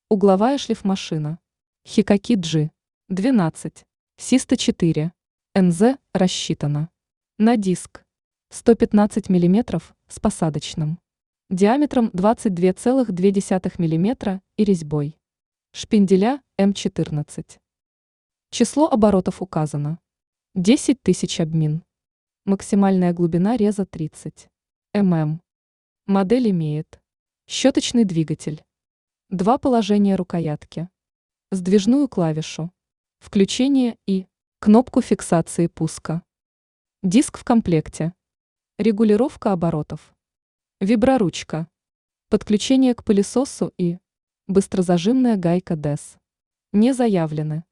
Угловая шлифмашина. Hitachi G12. Си-104. НЗ рассчитана на диск 115 мм с посадочным диаметром 22,2 мм и резьбой. Шпинделя М14. Число оборотов указано. 10 тысяч обмин. Максимальная глубина реза 30 мм. Модель имеет щеточный двигатель, два положения рукоятки, сдвижную клавишу, включение и кнопку фиксации пуска. Диск в комплекте. Регулировка оборотов. Виброручка. Подключение к пылесосу и быстрозажимная гайка DES. Не заявлены.